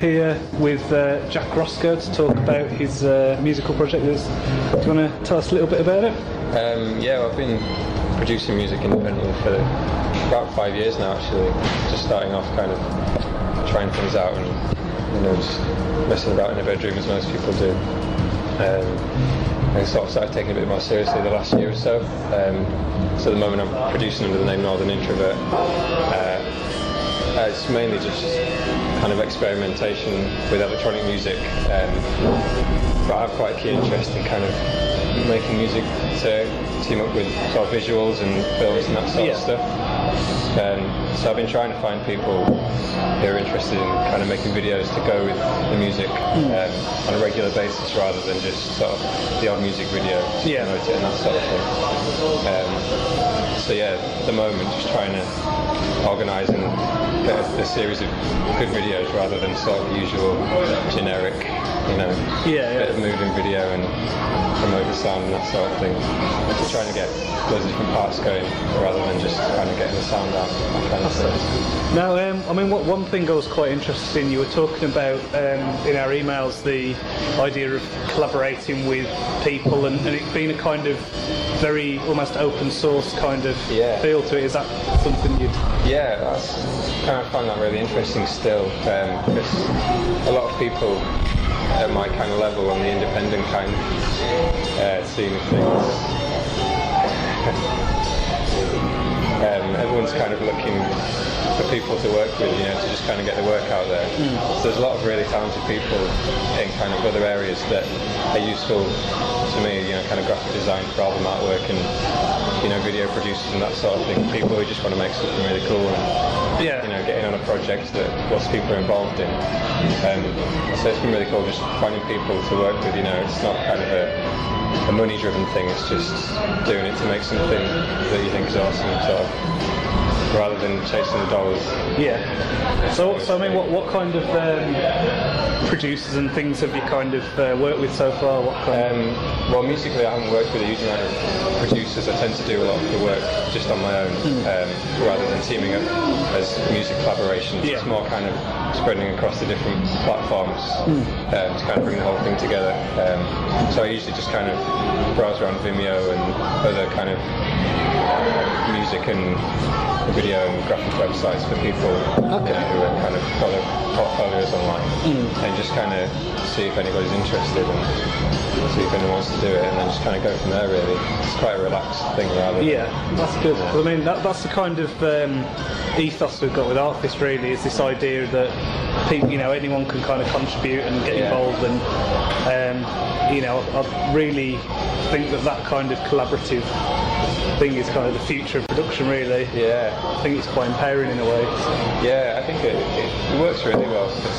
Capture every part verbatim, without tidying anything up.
here with uh, Jack Roscoe to talk about his uh, musical project. Do you want to tell us a little bit about it? Um, yeah, well, I've been producing music independently for about five years now, actually. Just starting off kind of trying things out and, you know, just messing about in the bedroom as most people do. Um, I sort of started taking it a bit more seriously the last year or so. Um, so at the moment I'm producing under the name Northern Introvert. Uh, uh, it's mainly just kind of experimentation with electronic music. Um, but I have quite a keen interest in kind of making music to team up with sort of visuals and films and that sort yeah. of stuff. Um, so I've been trying to find people who are interested in kind of making videos to go with the music mm. um, on a regular basis rather than just sort of the odd music video to yeah. promote it and that sort of thing. Um, so yeah, at the moment just trying to organise and get a, a series of good videos rather than sort of the usual generic, you know, yeah, yeah. bit of moving video and promote the sound and that sort of thing. Just trying to get loads of different parts going rather than just kind of getting the sound out, that kind of thing. Now, um, I mean, what, one thing I was quite interested in, you were talking about um, in our emails the idea of collaborating with people and, and it being a kind of very almost open source kind of yeah. feel to it. Is that something you'd... Yeah, that's, kind of find that really interesting still, um, because a lot of people at my kind of level on the independent kind of uh, scene of things. um, everyone's kind of looking for people to work with, you know, to just kind of get the work out there. Mm. So there's a lot of really talented people in kind of other areas that are useful to me, you know, kind of graphic design for album artwork and, you know, video producers and that sort of thing. People who just want to make something really cool and, yeah. you know, getting on a project that lots of people are involved in. Um, so it's been really cool just finding people to work with, you know, it's not kind of a, a money-driven thing, it's just doing it to make something that you think is awesome, sort of, rather than chasing the dollars. Yeah. So, so I mean, what what kind of um, producers and things have you kind of uh, worked with so far? What kind um, of... Well, musically, I haven't worked with a huge amount of producers. I tend to do a lot of the work just on my own, mm. um, rather than teaming up as music collaborations. Yeah. It's more kind of spreading across the different platforms mm. um, to kind of bring the whole thing together. Um, so I usually just kind of browse around Vimeo and other kind of uh, music and video and graphic websites for people okay. you know, who have kind of got their portfolios online mm. and just kind of see if anybody's interested and see if anyone wants to do it and then just kind of go from there really. It's quite a relaxed thing rather than, yeah, that's good. Yeah. I mean, that, that's the kind of um, ethos we've got with Artfist really, is this idea that people, you know, anyone can kind of contribute and get yeah. involved and um, you know, I really think that that kind of collaborative thing is kind of the future of production really. Yeah. I think it's quite empowering in a way. Yeah, I think it, it, it works really well. It's,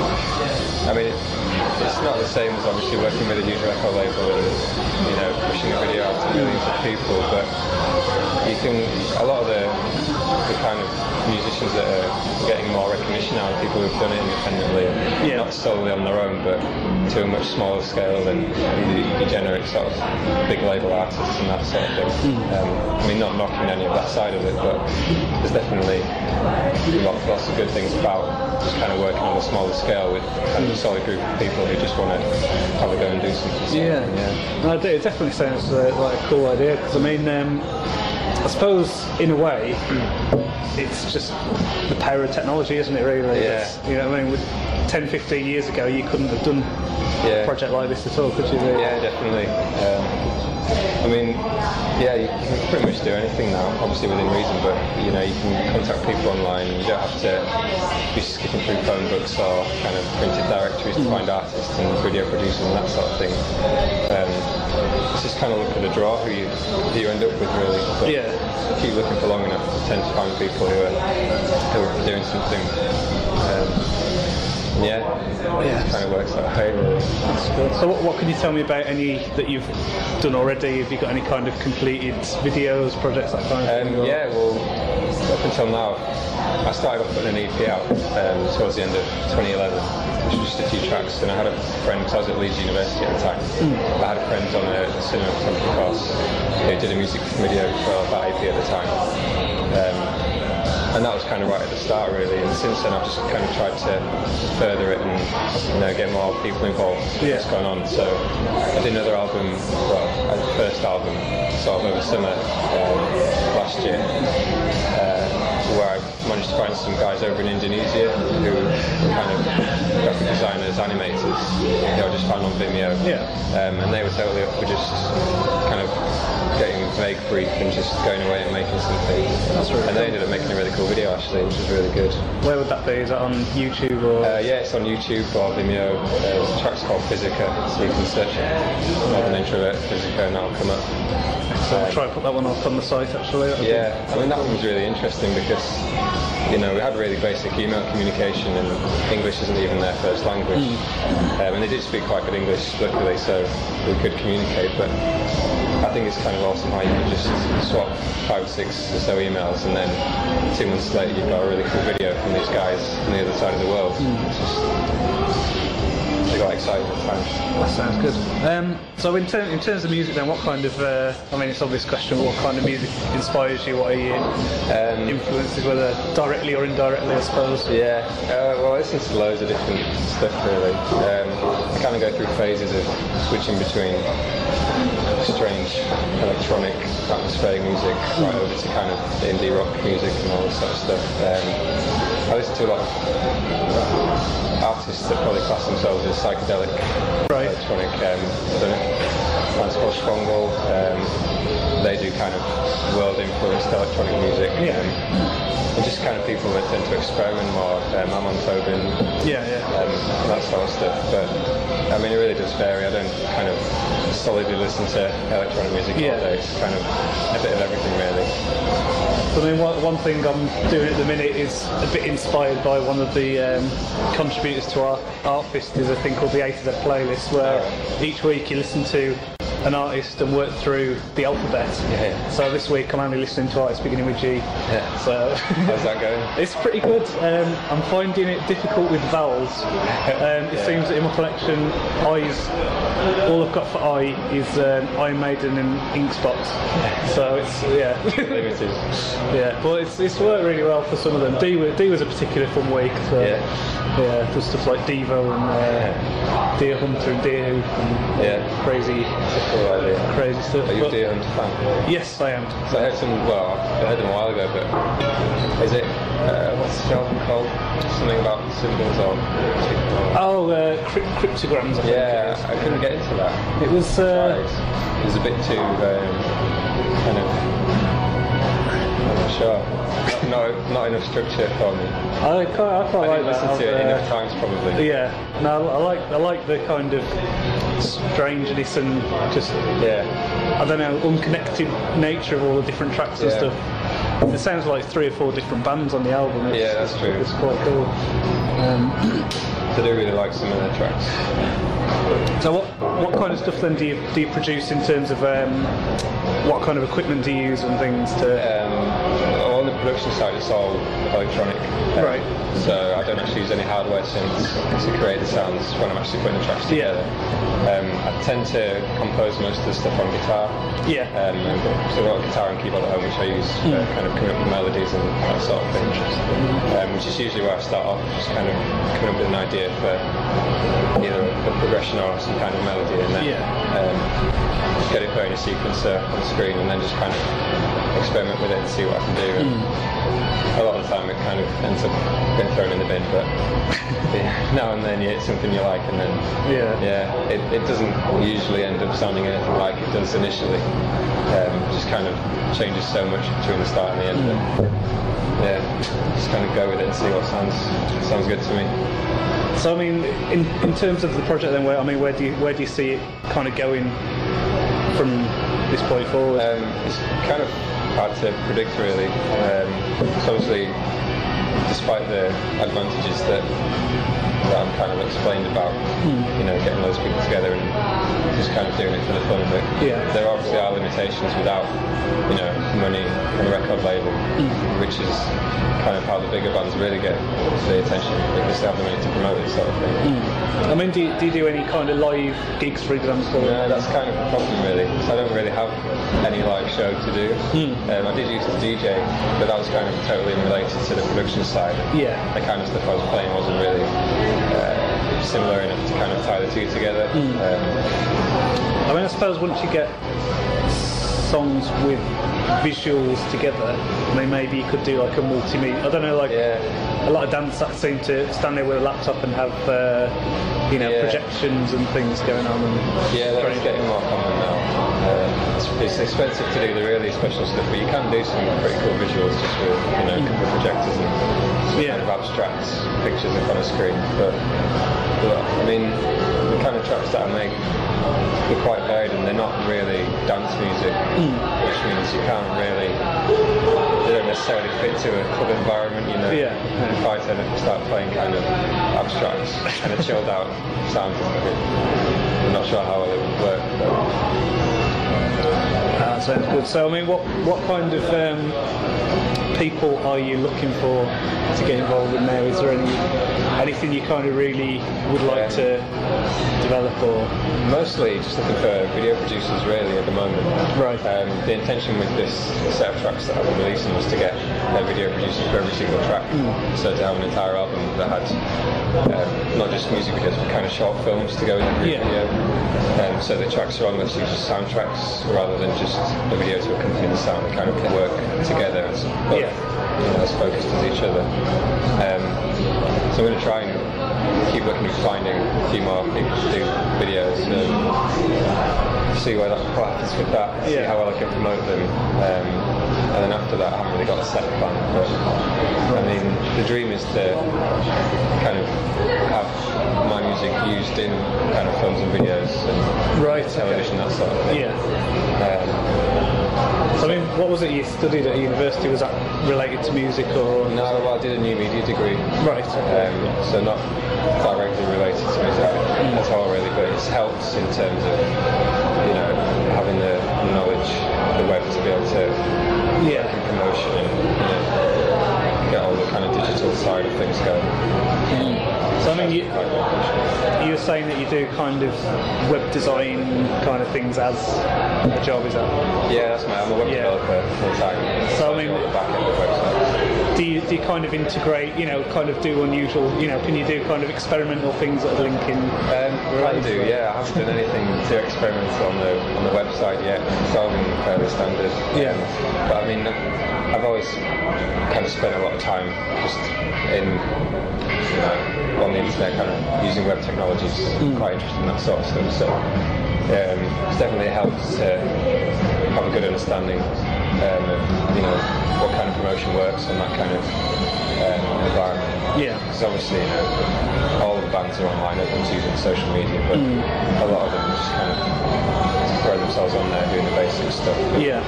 I mean, it, it's not the same as obviously working with a huge record label and, you know, pushing a video out to millions of people, but you can, a lot of the, the kind of musicians that are getting more recognition now are people who've done it independently, yeah. not solely on their own, but to a much smaller scale than the, the generic sort of big label artists and that sort of thing. Mm. Um, I mean, not knocking any of that side of it, but there's definitely lots, lots of good things about just kind of working on a smaller scale with kind of a solid group of people who just want to have a go and do something. So, yeah, yeah. No, I do. It definitely sounds uh, like a cool idea, because I mean, um, I suppose in a way, it's just the power of technology, isn't it? Really, yeah. It's, you know, I mean, with ten, fifteen years ago, you couldn't have done yeah. a project like this at all, could you? Really? Yeah, definitely. Um, I mean, yeah, you can pretty much do anything now, obviously within reason, but you know, you can contact people online. You don't have to be skipping through phone books or kind of printed directories to find artists and video producers and that sort of thing. Um, it's just kind of look at the draw who you who you end up with, really. But yeah. keep looking for long enough, you tend to find people who are who are doing something. Um, Yeah, yeah, it kind of works that way. That's good. So what, what can you tell me about any that you've done already? Have you got any kind of completed videos, projects, that kind of um, thing? Yeah, well, up until now, I started off putting an E P out um, towards the end of twenty eleven, which was just a few tracks, and I had a friend, because I was at Leeds University at the time, mm. I had a friend on a cinema photography course who did a music video for that E P at the time. Um, and that was kind of right at the start, really. And since then, I've just kind of tried to further it and, you know, get more people involved in Yeah. what's going on. So I did another album, well, I had the first album sort of over summer um, last year, uh, where I managed to find some guys over in Indonesia who were kind of graphic designers, animators, you know, just found on Vimeo. Yeah. Um, and they were totally up for just kind of getting a vague brief and just going away and making something. That's really and they cool. ended up making a really cool video, actually, which was really good. Where would that be? Is that on YouTube or? Uh, yeah, it's on YouTube or Vimeo. Uh, the track's called Physica, so you can search it. Northern Introvert Physica, and that'll come up. So I'll try and put that one up on the site actually. That'd Yeah, I mean that one was really interesting because, you know, we had really basic email communication and English isn't even their first language. Mm. Um, and they did speak quite good English, luckily, so we could communicate. But I think it's kind of awesome how you can just swap five or six or so emails and then two months later you've got a really cool video from these guys on the other side of the world. Mm. It's just, they got excited at the time. That sounds good. Um, so in, ter- in terms of music then, what kind of, uh, I mean it's an obvious question, but what kind of music inspires you? What are your Um, influences, whether directly or indirectly I suppose? Yeah, uh, well I listen to loads of different stuff really. Um, I kind of go through phases of switching between strange electronic atmospheric music right over to kind of indie rock music and all this sort of stuff. Um, I listen to a lot of uh, artists that probably class themselves as psychedelic Right. electronic. Um, I don't know, bands called Stronghold. Um, they do kind of world influenced electronic music. Yeah. Um, and just kind of people that tend to experiment more. Um, Amon Tobin, Yeah, yeah. um, that sort of stuff. But I mean, it really does vary. I don't kind of solidly listen to electronic music Yeah. all day. It's kind of a bit of everything, really. I mean, one, one thing I'm doing at the minute is a bit inspired by one of the um, contributors to our Artfist, is a thing called the A to Z playlist, where Oh. each week you listen to an artist and work through the alphabet. Yeah. So this week I'm only listening to artists beginning with G. Yeah. So How's that going? it's pretty good. Um, I'm finding it difficult with vowels. Um, it Yeah. seems that in my collection, I's, all I've got for I is um, Iron Maiden and Ink Spots. So it's, yeah. Limited. Yeah, but it's, it's worked really well for some of them. D was, D was a particular fun week. So, Yeah. yeah, there's stuff like Devo and uh, Deer Hunter and Deer Hoop and Yeah. crazy, That's a cool idea. crazy stuff. Are you a But- Deer Hunter fan? Yes, I am. So I heard some, well, I heard them a while ago, but is it, uh, what's the album called? Something about symbols or... Oh, uh, crypt- cryptograms. I think Yeah, it is. I couldn't get into that. It was. Uh, Right. It was a bit too, um, kind of, I'm not sure. Not, not, not enough structure for me. I quite, I quite I like didn't listen that. to it I've, uh, enough times, probably. Yeah, no, I like I like the kind of strangeness and just Yeah. I don't know unconnected nature of all the different tracks and Yeah. stuff. It sounds like three or four different bands on the album. It's, Yeah, that's it's, true. It's quite cool. Um, I do really like some of their tracks. so what what kind of stuff then do you do you produce in terms of um, what kind of equipment do you use and things to? Um, on the production side, it's all electronic. Um, Right. So I don't actually use any hardware synths to create the sounds when I'm actually putting the tracks Yeah. together. Um, I tend to compose most of the stuff on guitar. Yeah. Um, so I've got a guitar and keyboard at home, which I use for kind of coming up with melodies and that sort of thing. Um, which is usually where I start off, just kind of coming up with an idea for either a progression or some kind of melody, and then Yeah. um, get it put in a sequencer on the screen, and then just kind of experiment with it and see what I can do. And a lot of the time it kind of ends up being thrown in the bin, but yeah, now and then you hit something you like, and then Yeah. yeah, it, it doesn't usually end up sounding anything like it does initially. Um, just kind of changes so much between the start and the end. But, yeah, just kind of go with it and see what sounds sounds good to me. So I mean, in in terms of the project, then, where I mean, where do you where do you see it kind of going from this point forward? Um, it's kind of hard to predict, really. Um, so obviously, despite the advantages that that I'm kind of explained about, you know, getting those people together and just kind of doing it for the fun of it. Yeah. There obviously are limitations without, you know, money and a record label, mm. which is kind of how the bigger bands really get the attention, because they have the money to promote it, sort of thing. Mm. I mean, do you, do you do any kind of live gigs, for example? No, that's kind of a problem really. So I don't really have any live show to do. Mm. Um, I did used to D J, but that was kind of totally unrelated to the production side. Yeah. The kind of stuff I was playing wasn't really uh, similar enough to kind of tie the two together. Mm. Um, I mean, I suppose once you get songs with visuals together, I mean, maybe you could do like a multimedia. I don't know, like yeah. a lot of dance acts seem to stand there with a laptop and have, uh, you know, yeah. projections and things going on. And yeah, that's getting more common now. Uh, it's, it's expensive to do the really special stuff, but you can do some pretty cool visuals just with, you know, a couple of projectors and some yeah. kind of abstract pictures up on a screen. But, but I mean, the kind of tracks that I make, they're quite varied and they're not really dance music, mm. which means you can't really, they don't necessarily fit to a club environment, you know. Yeah. If I tend to start playing kind of abstracts and a chilled out sound, I'm not sure how well it would work. But. Ah, that sounds good. So, I mean, what, what kind of um, people are you looking for to get involved in now? Is there any anything you kind of really would like yeah. to develop, or mostly just looking for video producers really at the moment. Right. Um, the intention with this set of tracks that I've been releasing was to get a video producer for every single track, mm. so to have an entire album that had um, not just music videos but kind of short films to go in every yeah. video. Um, so the tracks are almost just soundtracks rather than just a video to accompany the sound. They kind of work together as both, yeah. you know, as focused as each other. Um, so I'm going to try and keep looking at finding a few more people to do videos, um, see where that what happens with that, yeah. see how well I can promote them, um, and then after that I haven't really got a set plan, but I mean the dream is to kind of have my music used in kind of films and videos and right, television, okay. that sort of thing. Yeah. Um, So, I mean, what was it you studied at university? Was that related to music or? No, well, I did a new media degree. Right. Um, so not directly related to music mm. at all, really, but it's helped in terms of, you know, having the knowledge of the web to be able to yeah. work in promotion and, you know, get all the kind of digital side of things going. Mm. So I mean, you, you were saying that you do kind of web design kind of things as a job, is that? Yeah, that's my. I'm a web yeah. developer full time. So I mean, the back end of websites. Do you do you kind of integrate? You know, kind of do unusual. You know, can you do kind of experimental things that are linking? Um, can do. Yeah, I haven't done anything too experimental on the on the website yet. It's all been fairly standard. Yeah. Um, but I mean, I've always kind of spent a lot of time just in. You know, on the internet, kind of using web technologies, mm. quite interested in that sort of stuff. So um, it's definitely helped to have a good understanding um, of you know what kind of promotion works on that kind of um, environment. Yeah. Because obviously, you know, all of the bands are online, everyone's using social media, but mm. a lot of them just kind of throw themselves on there doing the basic stuff. Yeah.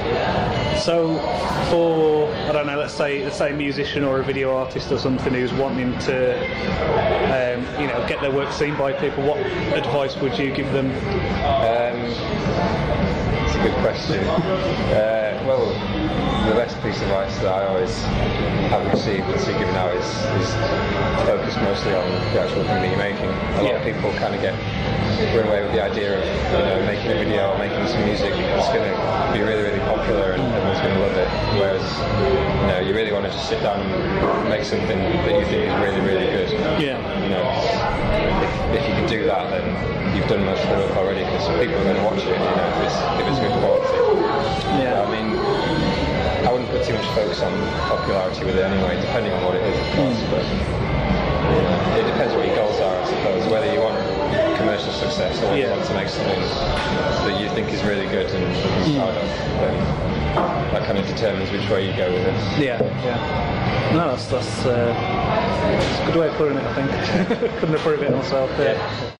So for I don't know, let's say let's say a musician or a video artist or something who's wanting to um, you know get their work seen by people, what advice would you give them? Um, it's a good question. uh, well, the best piece of advice that I always have received and see given out is, is focus mostly on the actual thing that you're making. A lot yeah. of people kind of get run away with the idea of you know making a video or making some music that's going to be really really popular and everyone's going to love it, whereas you know you really want to just sit down and make something that you think is really really good. Yeah. You know, if, if you can do that, then you've done most of the work already, because people are going to watch it. You know, if it's if it's good quality. Yeah. I mean, I wouldn't put too much focus on popularity with it anyway, depending on what it is, of course. Mm. But you know, it depends what your goals are, I suppose. Whether you want commercial success or yeah. you want to make something that you think is really good and you're proud of, then that kind of determines which way you go with it. Yeah, yeah. No, that's that's, uh, that's a good way of putting it, I think. Couldn't have put it better myself. Yeah.